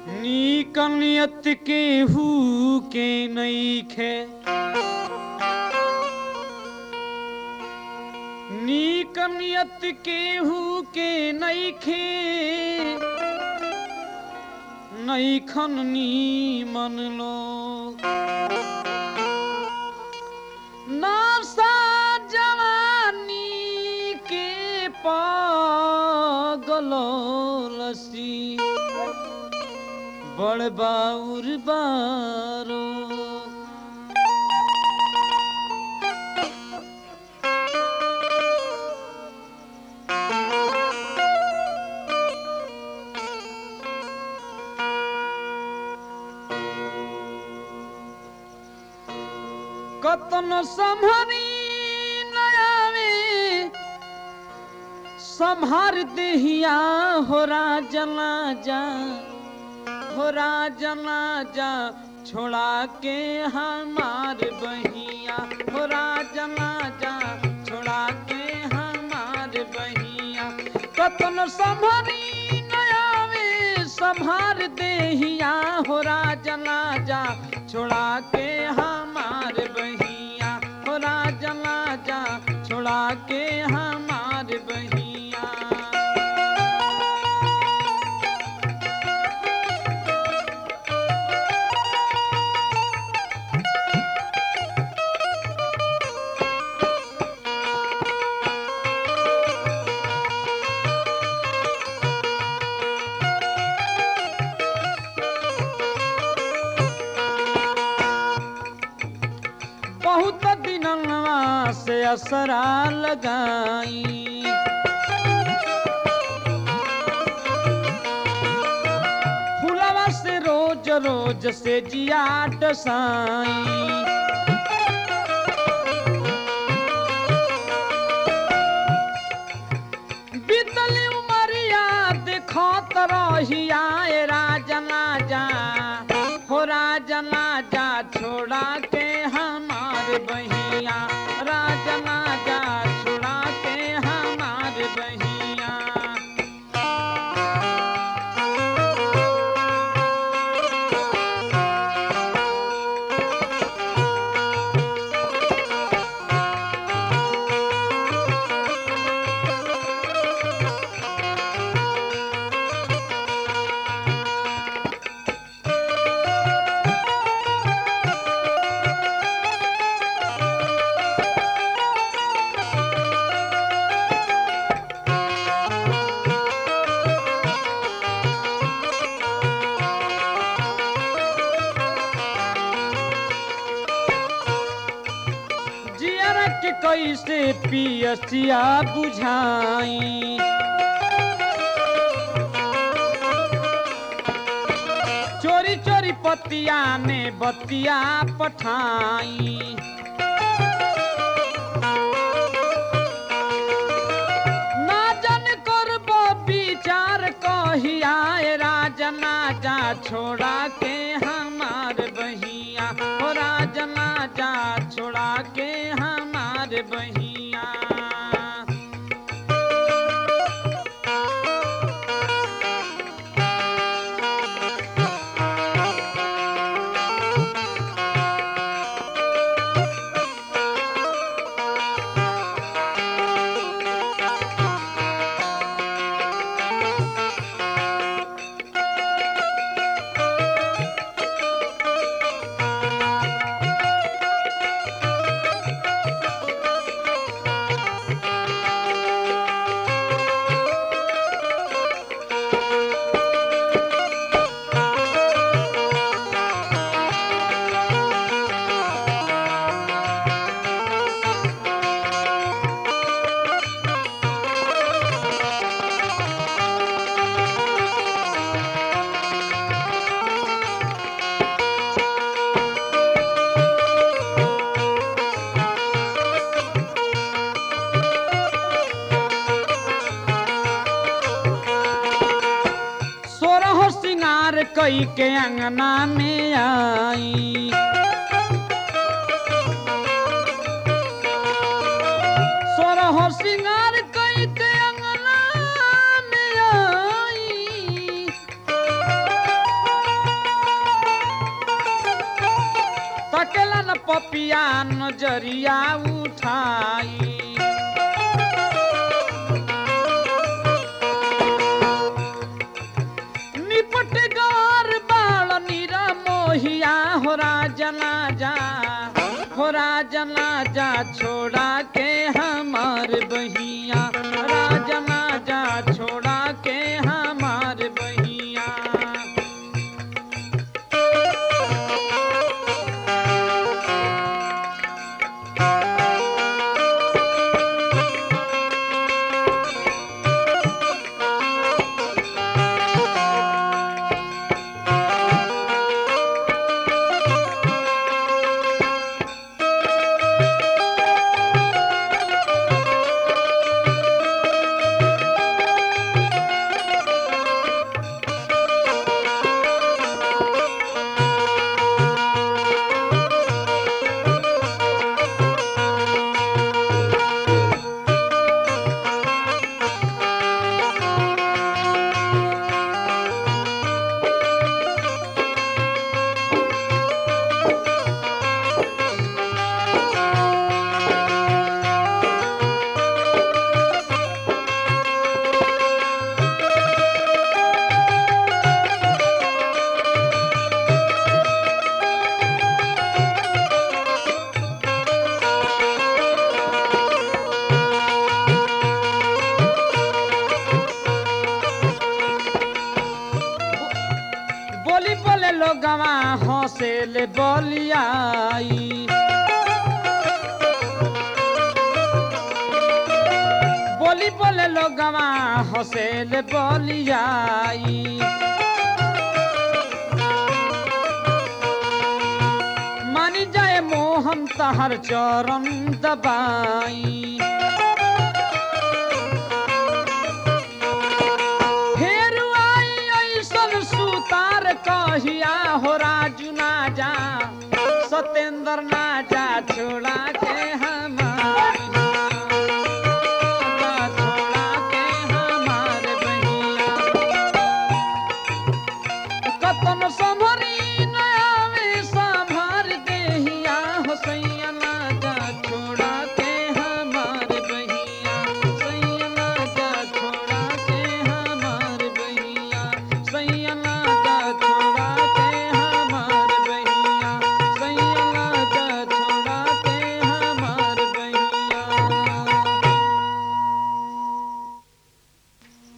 नीक नियत केहू के नइखे, नीक नियत केहू के नइखे, नइखन नीमन लोग। नासा जवानी के पागलसी, बड़ बाउर बारो। कतन संभरी नयावे संभार देहिया हो राजना जा, हो राजना जा छोड़ा के हमार बहिया, हो राजना जा छोड़ा के हमार बहिया। कतन संभरी नयावे संभार देहिया हो राजना जा छोड़ा के हमार बहिया, हो राजना जा छोड़ा के हमार बहिया। बहुत दिनवा से असरा लगाई, फुलवा से रोज रोज से जिया डसाई। बीतली उमरिया देखो तरहिया राजना जा, हो राजना जा छोड़ा के हमार बहिया, राजना जा छोड़ा के हमार बहिया। कैसे पियसिया बुझाई, चोरी चोरी पतिया ने बतिया पठाई। ना जन करबो विचार कहिया राजना जा छोड़ा के हमार बहिया, हो राजना जा छोड़ा के हमार बहिया। कई के अंगना में आई, सोरह सिंगार कई के अंगना में आई। पिया नजरिया उठाई निपट गौर बाल नीरा मोहिया हो राजना जा छोड़ा के हमार बहिया राजना जा छोड़ा के हमार बहिया बोली बोले लोगवा हंसे ले बोलियाई बोली बोले लोगवा हंसे ले बोलियाई मानी जाए मोहन तहर चरण दबाई कहिया हो रा